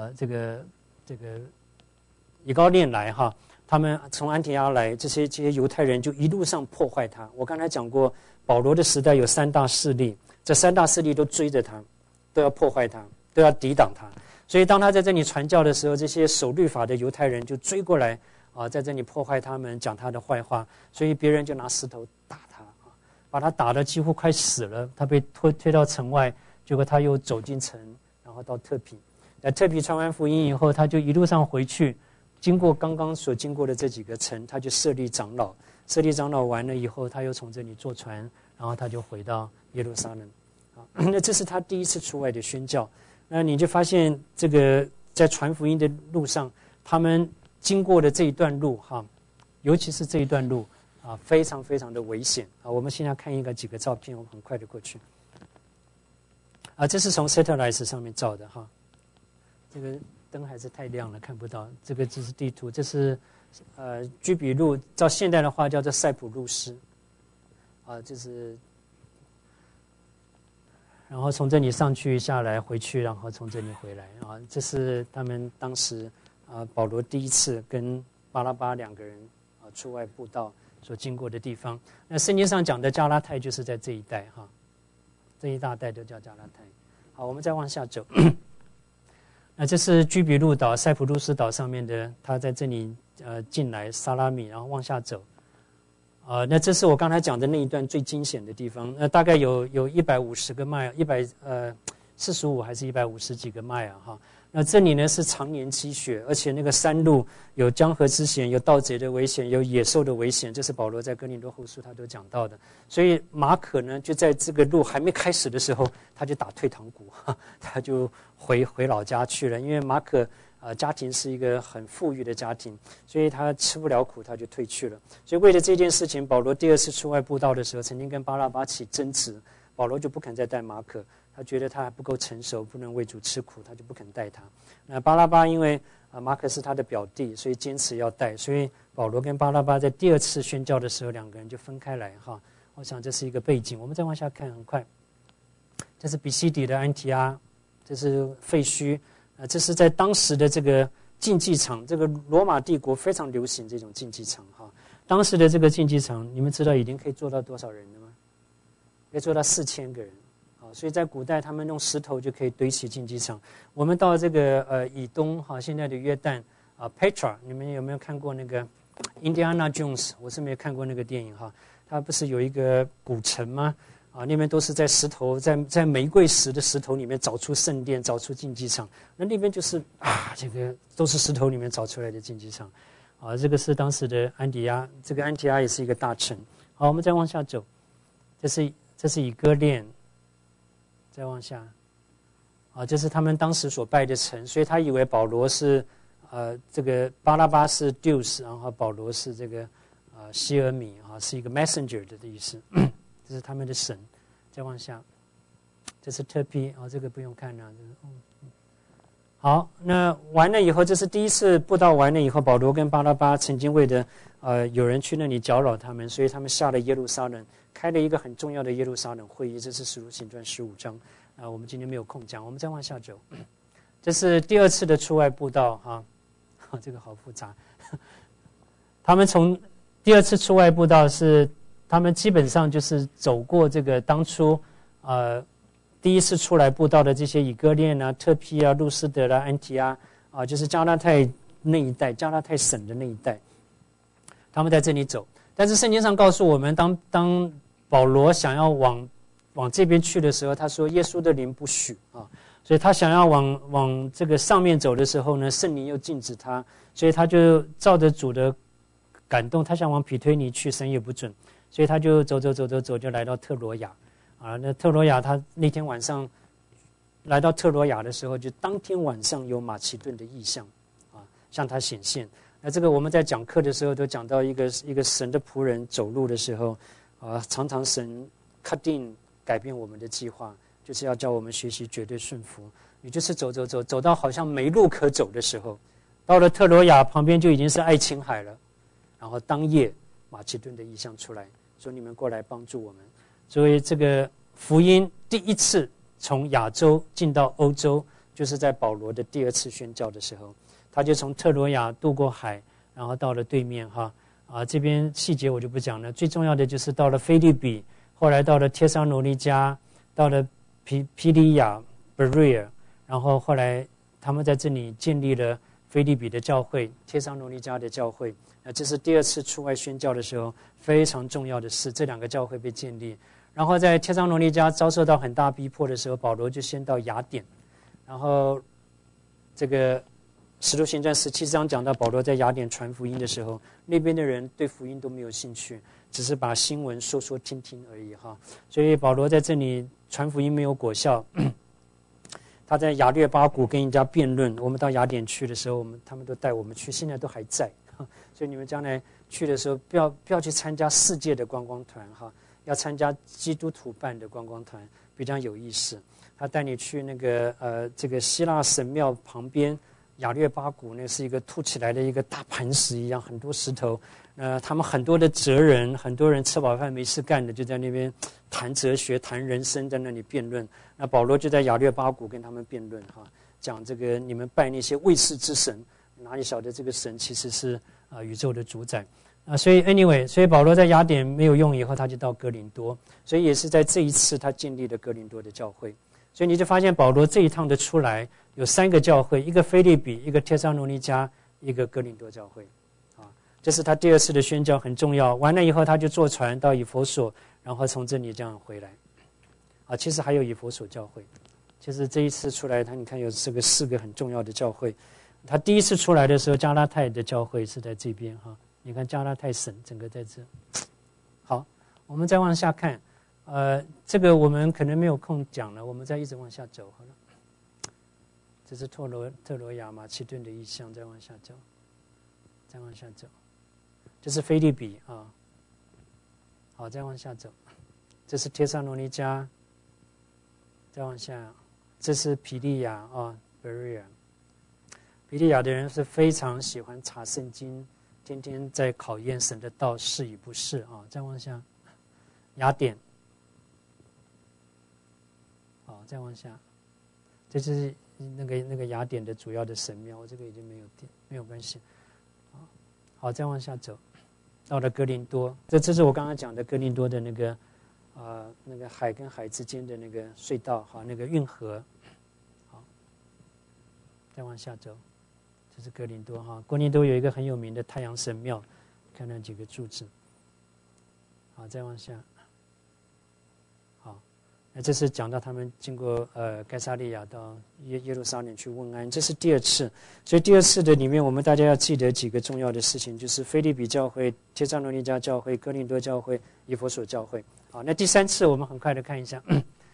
Speaker 1: 以高链来哈，他们从安提阿来，这些犹太人就一路上破坏他。我刚才讲过，保罗的时代有3大势力，这3大势力都追着他。都要破坏他，都要抵挡他，所以当他在这里传教的时候，这些守律法的犹太人就追过来在这里破坏他们，讲他的坏话，所以别人就拿石头打他把他打得几乎快死了。他被推到城外，结果他又走进城，然后到特比。在特比传完福音以后，他就一路上回去，经过刚刚所经过的这几个城，他就设立长老。设立长老完了以后，他又从这里坐船，然后他就回到耶路撒冷。那这是他第一次出外的宣教。那你就发现这个在传福音的路上，他们经过的这一段路尤其是这一段路非常非常的危险我们现在看几个照片，我们很快的过去这是从 Satellite 上面照的这个灯还是太亮了，看不到。这个只是地图，这是居比路，照现代的话叫做塞浦路斯就是然后从这里上去下来回去，然后从这里回来这是他们当时保罗第一次跟巴拉巴2个人出外布道所经过的地方。那圣经上讲的加拉太就是在这一带这一大带都叫加拉太。好，我们再往下走那这是居比路岛塞浦路斯岛上面的，他在这里进来萨拉米，然后往下走那这是我刚才讲的那一段最惊险的地方。大概有150个迈，145还是150几个迈那这里呢是常年积雪，而且那个山路有江河之险，有盗贼的危险，有野兽的危险，这是保罗在哥林多后书他都讲到的。所以马可呢就在这个路还没开始的时候，他就打退堂鼓他就回老家去了。因为马可家庭是一个很富裕的家庭，所以他吃不了苦，他就退去了。所以为了这件事情，保罗第2次出外布道的时候，曾经跟巴拉巴起争执，保罗就不肯再带马可，他觉得他还不够成熟，不能为主吃苦，他就不肯带他。那巴拉巴因为马可是他的表弟，所以坚持要带，所以保罗跟巴拉巴在第2次宣教的时候，2个人就分开来我想这是一个背景。我们再往下看，很快，这是比西底的安提阿，这是废墟。这是在当时的这个竞技场，这个罗马帝国非常流行这种竞技场当时的这个竞技场，你们知道已经可以坐到多少人了吗？可以坐到4000个人所以在古代他们用石头就可以堆起竞技场。我们到这个以东现在的约旦Petra， 你们有没有看过那个 Indiana Jones？ 我是没有看过那个电影它不是有一个古城吗？那边都是在石头，在玫瑰石的石头里面找出圣殿，找出竞技场。那边就是这个都是石头里面找出来的竞技场。这个是当时的安提阿，这个安提阿也是一个大城。好，我们再往下走，这是以哥链，再往下，这是他们当时所拜的城，所以他以为保罗是这个巴拉巴是 Deus， 然后保罗是这个希尔米是一个 messenger 的意思。这是他们的神。再往下，这是特批这个不用看了。好，那完了以后，这是第1次布道完了以后，保罗跟巴拉巴曾经为了有人去那里搅扰他们，所以他们下了耶路撒冷，开了一个很重要的耶路撒冷会议。这是使徒行传15章我们今天没有空讲，我们再往下走。 这是第2次的出外布道哈，这个好复杂。他们从第2次出外布道是，他们基本上就是走过这个当初第1次出来布道的这些以哥念啊、特庇啊、路斯德啦、安提阿啊，就是加拉太那一带，加拉太省的那一带，他们在这里走。但是圣经上告诉我们，当保罗想要往这边去的时候，他说耶稣的灵不许啊，所以他想要往这个上面走的时候呢，圣灵又禁止他，所以他就照着主的感动，他想往庇推尼去，神也不准，所以他就走，就来到特罗亚啊。那特罗亚他那天晚上来到特罗亚的时候，就当天晚上有马其顿的异象啊向他显现。那这个我们在讲课的时候都讲到一个神的仆人走路的时候常常神肯定改变我们的计划，就是要叫我们学习绝对顺服。你就是走到好像没路可走的时候，到了特罗亚旁边就已经是爱琴海了，然后当夜马其顿的异象出来，说你们过来帮助我们。所以这个福音第1次从亚洲进到欧洲，就是在保罗的第2次宣教的时候，他就从特罗亚渡过海，然后到了对面这边细节我就不讲了。最重要的就是到了腓立比，后来到了帖撒罗尼迦，到了庇利亚 Berea， 然后后来他们在这里建立了腓立比的教会、帖撒罗尼迦的教会。这是第2次出外宣教的时候非常重要的事，这2个教会被建立。然后在帖撒罗尼迦遭受到很大逼迫的时候，保罗就先到雅典，然后这个使徒行传17章讲到保罗在雅典传福音的时候，那边的人对福音都没有兴趣，只是把新闻说听听而已所以保罗在这里传福音没有果效，他在亚略巴谷跟人家辩论。我们到雅典去的时候，他们都带我们去，现在都还在。所以你们将来去的时候，不要去参加世界的观光团要参加基督徒办的观光团，比较有意思。他带你去那个这个希腊神庙旁边。亚略巴谷那是一个凸起来的一个大磐石一样，很多石头。他们很多的哲人，很多人吃饱饭没事干的，就在那边谈哲学、谈人生，在那里辩论。那保罗就在亚略巴谷跟他们辩论讲这个你们拜那些未识之神，哪里晓得这个神其实是宇宙的主宰所以 anyway， 所以保罗在雅典没有用以后，他就到哥林多，所以也是在这一次他建立了哥林多的教会。所以你就发现保罗这一趟的出来有3个教会，一个腓立比，一个帖撒罗尼迦，一个哥林多教会这是他第2次的宣教，很重要。完了以后他就坐船到以弗所，然后从这里这样回来其实还有以弗所教会。其实这一次出来你看有这个4个很重要的教会。他第1次出来的时候，加拉太的教会是在这边你看加拉太省整个在这。好，我们再往下看这个我们可能没有空讲了，我们再一直往下走好了。这是特罗亚马其顿的意象，再往下走，再往下走。这是腓立比好，再往下走。这是帖撒罗尼迦，再往下，这是庇利亚Berea。庇利亚的人是非常喜欢查圣经，天天在考验神的道是与不是再往下，雅典。好，再往下，这就是那个雅典的主要的神庙，这个已经没有关系。好，再往下走，到了哥林多，这是我刚刚讲的哥林多的那个海跟海之间的那个隧道那个运河。好，再往下走，这是哥林多哥林多有一个很有名的太阳神庙，看那几个柱子。好，再往下。那这是讲到他们经过该撒利亚到耶路撒冷去问安，这是第2次。所以第2次的里面，我们大家要记得几个重要的事情，就是腓立比教会、帖撒罗尼迦教会、哥林多教会、以弗所教会。好，那第3次我们很快的看一下，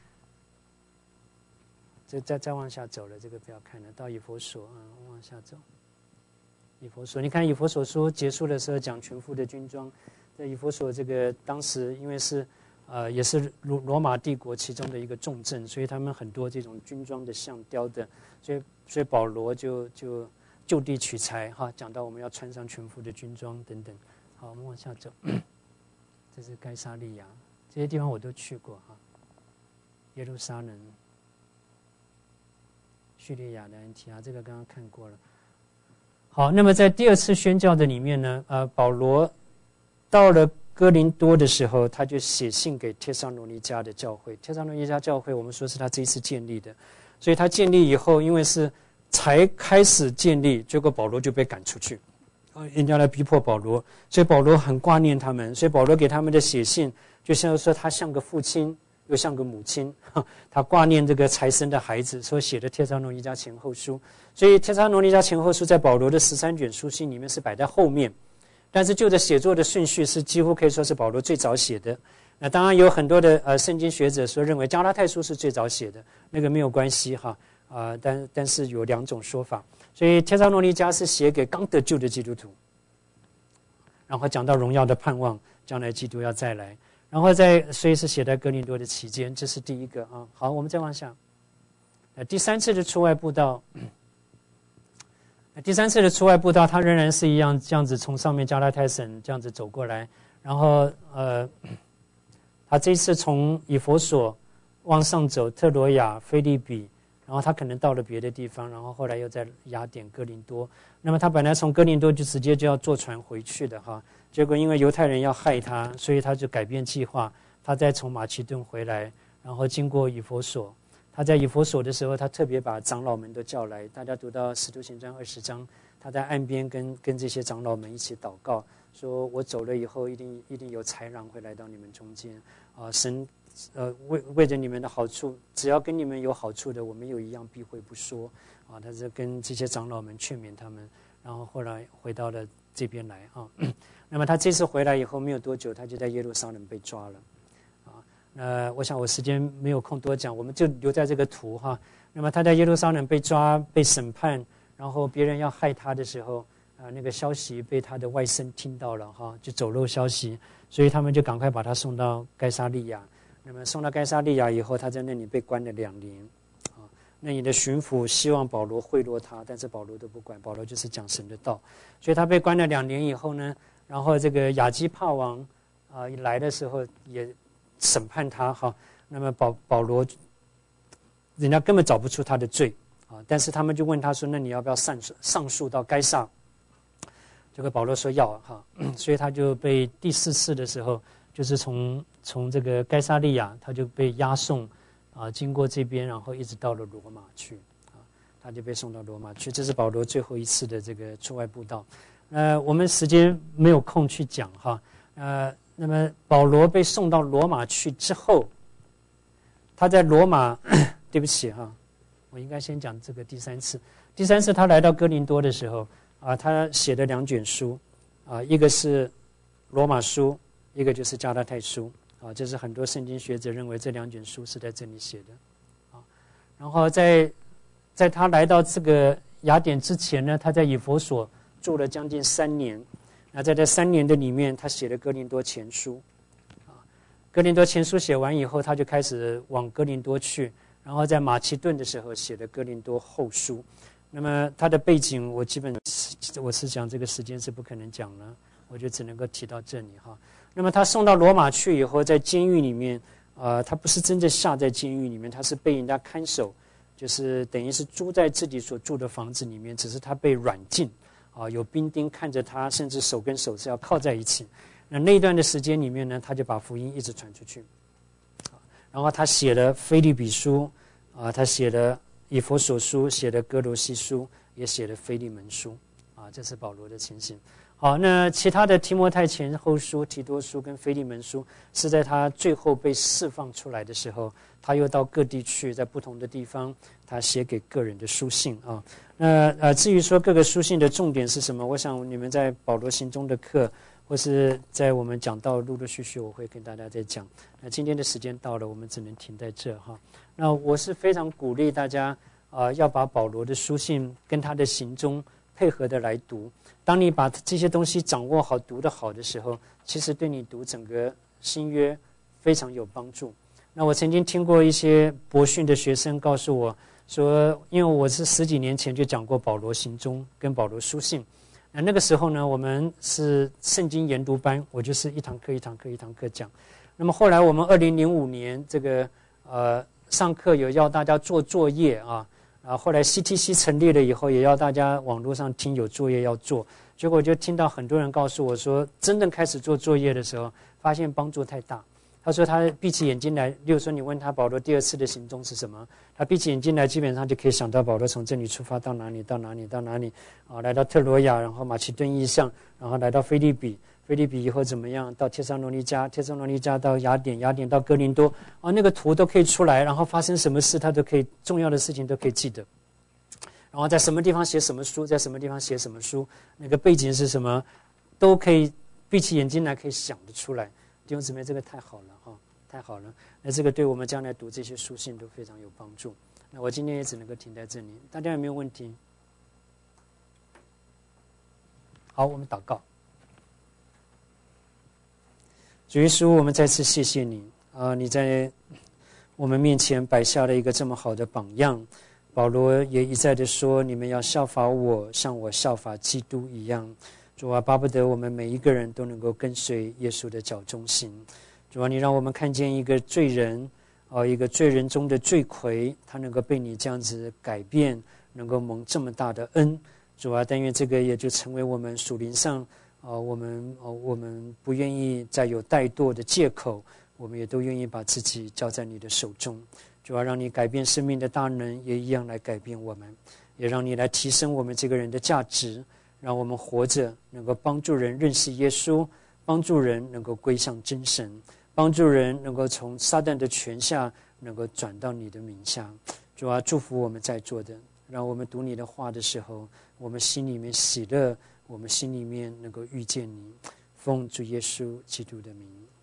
Speaker 1: 这再往下走了，这个不要看了，到以弗所往下走。以弗所，你看以弗所书结束的时候讲全副的军装，在以弗所这个当时因为是。也是罗马帝国其中的一个重镇，所以他们很多这种军装的像雕的，所以保罗就就地取材讲到我们要穿上全副的军装等等。好，我们往下走，这是该撒利亚，这些地方我都去过耶路撒冷、 叙利亚的安提阿，这个刚刚看过了。好，那么在第二次宣教的里面呢，保罗到了哥林多的时候，他就写信给帖撒罗尼迦的教会。帖撒罗尼迦教会，我们说是他这一次建立的，所以他建立以后，因为是才开始建立，结果保罗就被赶出去，人家来逼迫保罗，所以保罗很挂念他们，所以保罗给他们的写信，就像说他像个父亲，又像个母亲，他挂念这个才生的孩子，所以写的帖撒罗尼迦前后书。所以帖撒罗尼迦前后书在保罗的13卷书信里面是摆在后面，但是就着写作的顺序是几乎可以说是保罗最早写的。那当然有很多的圣经学者说认为加拉太书是最早写的，那个没有关系哈，但是有两种说法。所以帖撒罗尼迦是写给刚得救的基督徒，然后讲到荣耀的盼望，将来基督要再来，然后所以是写在哥林多的期间，这是第一个啊。好，我们再往下。第三次的出外布道，第三次的出外布道，他仍然是一样这样子从上面加拉太省这样子走过来，然后他这一次从以弗所往上走，特罗亚、腓立比，然后他可能到了别的地方，然后后来又在雅典、哥林多。那么他本来从哥林多就直接就要坐船回去的哈，结果因为犹太人要害他，所以他就改变计划，他再从马其顿回来，然后经过以弗所。他在以弗所的时候，他特别把长老们都叫来，大家读到使徒行传20章，他在岸边跟这些长老们一起祷告，说我走了以后一定有豺狼会来到你们中间啊，神为着你们的好处，只要跟你们有好处的，我们有一样避讳不说啊。他是跟这些长老们劝勉他们，然后后来回到了这边来啊。那么他这次回来以后没有多久，他就在耶路撒冷被抓了。我想我时间没有空多讲，我们就留在这个图哈。那么他在耶路撒冷被抓、被审判，然后别人要害他的时候，那个消息被他的外甥听到了哈，就走漏消息，所以他们就赶快把他送到该撒利亚。那么送到该撒利亚以后，他在那里被关了2年。那里的巡抚希望保罗贿赂他，但是保罗都不管，保罗就是讲神的道。所以他被关了2年以后呢，然后这个亚基帕王来的时候也审判他哈，那么保罗，人家根本找不出他的罪啊，但是他们就问他说：“那你要不要上诉到该撒？”这个保罗说要哈，所以他就被第4次的时候，就是从这个该撒利亚，他就被押送经过这边，然后一直到了罗马去啊，他就被送到罗马去。这是保罗最后一次的这个出外布道。我们时间没有空去讲哈，那么保罗被送到罗马去之后，他在罗马，对不起哈，我应该先讲这个第3次。第3次他来到哥林多的时候他写的2卷书一个是罗马书，一个就是加拉太书这是很多圣经学者认为这2卷书是在这里写的然后在他来到这个雅典之前呢，他在以弗所住了将近3年。那在这3年的里面，他写了哥林多前书哥林多前书写完以后，他就开始往哥林多去，然后在马其顿的时候写的哥林多后书。那么他的背景我是讲这个时间是不可能讲了，我就只能够提到这里哈。那么他送到罗马去以后，在监狱里面他不是真正下在监狱里面，他是被人家看守，就是等于是住在自己所住的房子里面，只是他被软禁有兵丁看着他，甚至手跟手是要靠在一起。那一段的时间里面呢，他就把福音一直传出去。然后他写了腓立比书他写了以弗所书，写了哥罗西书，也写了腓利门书这是保罗的情形。好，那其他的提摩太前后书、提多书跟腓利门书是在他最后被释放出来的时候，他又到各地去，在不同的地方他写给个人的书信那至于说各个书信的重点是什么，我想你们在保罗行踪的课或是在我们讲到陆陆续续我会跟大家再讲。那今天的时间到了，我们只能停在这哈。那我是非常鼓励大家要把保罗的书信跟他的行踪配合的来读。当你把这些东西掌握好、读得好的时候，其实对你读整个新约非常有帮助。那我曾经听过一些博训的学生告诉我说，因为我是10几年前就讲过保罗行踪跟保罗书信，那个时候呢，我们是圣经研读班，我就是一堂课一堂课一堂课讲。那么后来我们2005年这个上课有要大家做作业后来 CTC 成立了以后，也要大家网络上听有作业要做，结果就听到很多人告诉我说，真正开始做作业的时候，发现帮助太大。他说他闭起眼睛来，例如说你问他保罗第2次的行踪是什么，他闭起眼睛来，基本上就可以想到保罗从这里出发到哪里到哪里到哪里来到特罗亚，然后马其顿意象，然后来到腓立比，腓立比以后怎么样，到帖撒罗尼迦，帖撒罗尼迦到雅典，雅典到哥林多，那个图都可以出来，然后发生什么事他都可以，重要的事情都可以记得，然后在什么地方写什么书，在什么地方写什么书，那个背景是什么，都可以闭起眼睛来可以想得出来。弟兄姊妹，这个太好了太好了，那这个对我们将来读这些书信都非常有帮助。那我今天也只能够停在这里，大家有没有问题？好，我们祷告。主耶稣，我们再次谢谢你你在我们面前摆下了一个这么好的榜样。保罗也一再的说，你们要效法我，像我效法基督一样。主啊，巴不得我们每一个人都能够跟随耶稣的脚中行。主啊，你让我们看见一个罪人一个罪人中的罪魁，他能够被你这样子改变，能够蒙这么大的恩。主啊，但愿这个也就成为我们属灵上我们不愿意再有怠惰的借口，我们也都愿意把自己交在你的手中。主啊，让你改变生命的大能也一样来改变我们，也让你来提升我们这个人的价值，让我们活着能够帮助人认识耶稣，帮助人能够归向真神，帮助人能够从撒旦的权下能够转到你的名下。主啊，祝福我们在座的，让我们读你的话的时候，我们心里面喜乐，我们心里面能够遇见你。奉主耶稣基督的名。